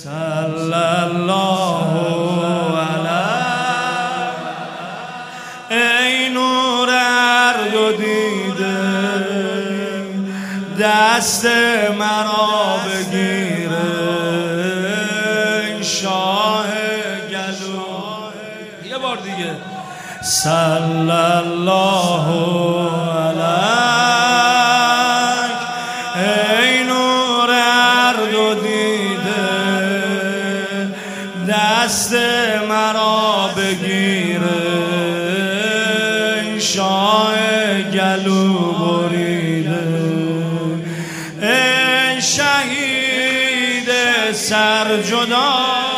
صلی الله علیه. ای نور هر دو دیده دست مرا بگیره، شاه گلو. یه بار دیگه صلی الله علیه. ای نور هر دو دیده دست مرا بگیره، شاه گلو بریده. ای شهید سرجدا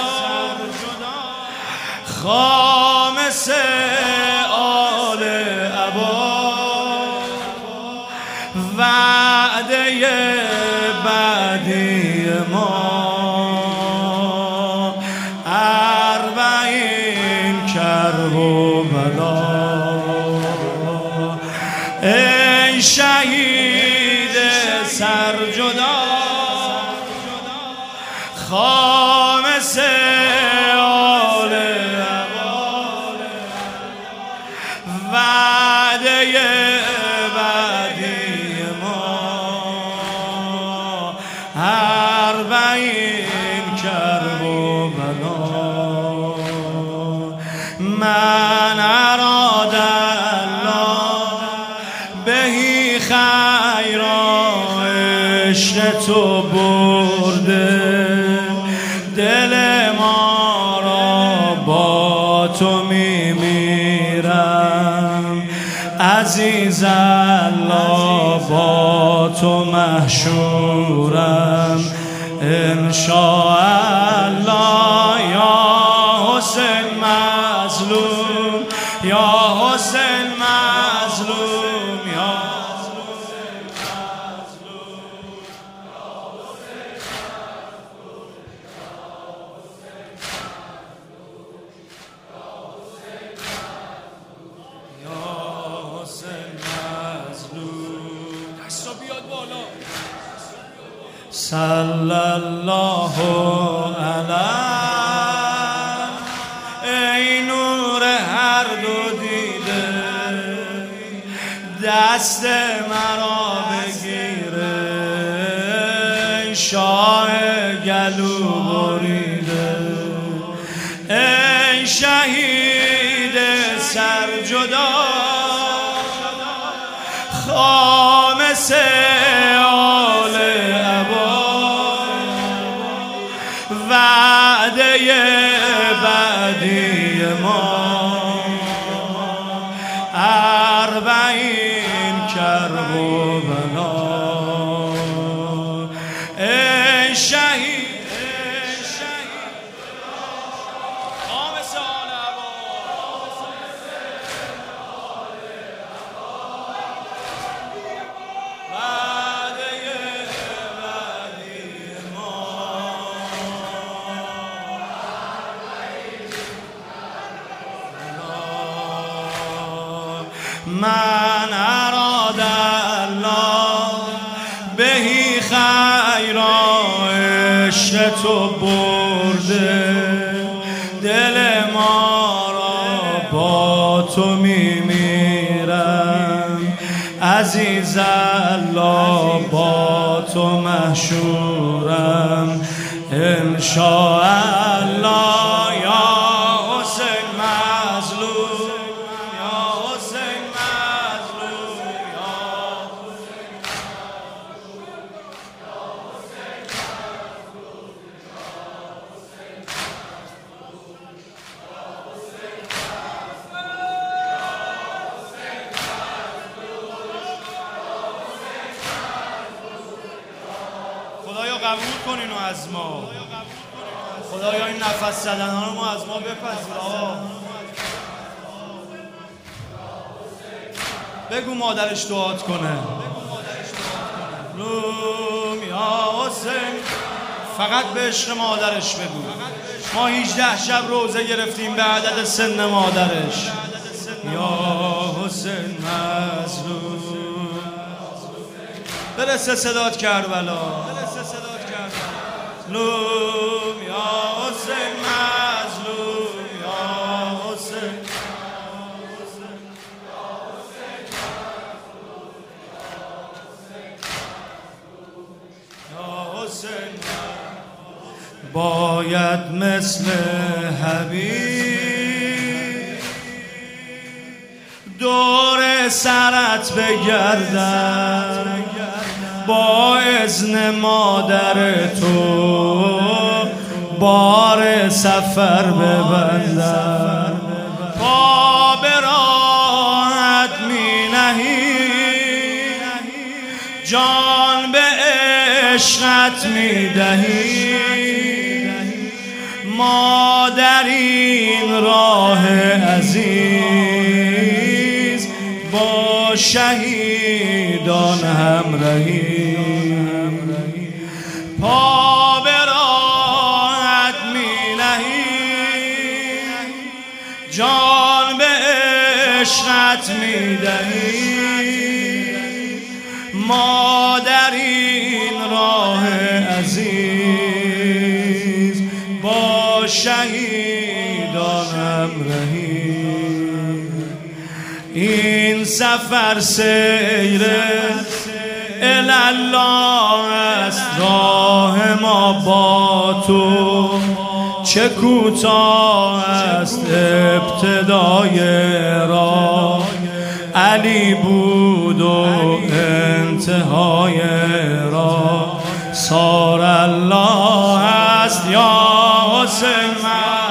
خامس آل عبا، وعده بعدی ما اربعین کرب و بلا. ای شهید سرجدا خامس آل عبا، وعده بعدی ما اربعین کرب و بلا. من اراد الله بهی خیرا، عشق تو برده دل ما را، با تو میمیرم عزیز الله، با تو محشورم انشاءالله. یا حسین مظلوم، یا حسین مظلوم، یا صلی الله علیه. ای نور هر دو دیده دست مرا بگیره، شاه گلو بریده. ای شهید سرجدا خامس آل عبا، وعده بعدی ما اربعین کرب و بلا. ای شهید خامس آل عبا، من اراد الله بهی خیرا، عشق تو برده دل ما را، با تو میمیرم عزیز الله، با تو محشورم انشاءالله. یا حسین مظلوم، یا حسین مظلوم، یا خدایا قبول کن اینو از ما، خدایا این نفس زدنها رو ما از ما بپذیر. بگو مادرش دعات کنه. روم یا حسین، فقط به عشق مادرش بگو. ما 18 شب روزه گرفتیم به عدد سن مادرش. یا حسین مظلوم، برسه صدات کربلا، لوم یا باید مثل حبیب دور سرت بگردم، با اذن مادر تو بار سفر ببندم. پا به راهت می نهی، جان به عشقت می دهی، ما در این راه عزیز با شهیدان همراهی. پا به راهت می نهی، جان به عشقت می دهی، ما در این راه عزیز با شهیدان همراهی. این سفر سیر الله است، راه ما با تو چه کوتاه است. ابتدای راه علی بود و انتهای راه سار الله است. یا حسین